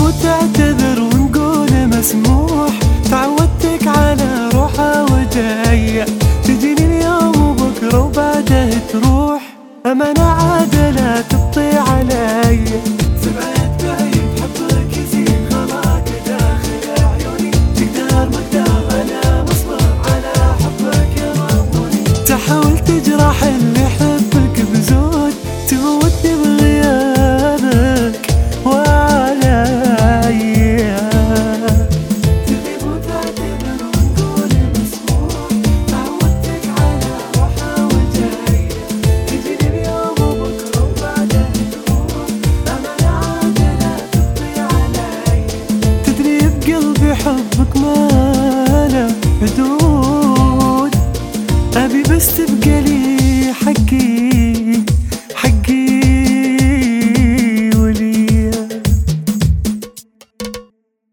وتعتذر ونقول مسموح. تعودتك على روحة وجاية، تجيني اليوم وبكرة وبعده تروح. أمانة عاد لا تبطي علي، سمعت بعيد حبك يزيد غلاك داخل عيوني. تقدر مقدار أنا مصبر على حبك يا ربوني. تحاول تجرح اللي يحبك بزود، تموتني بغيابك وعليا. تغيب وتعتذر ونقول مسموح. تعودتك على روحة وجاية، تجيني اليوم وبكرة وبعده تروح. أمانة عاد لا تبطي علي، تدري بقلبي حبك ما له حدود. أبي بس تبقى لي حقي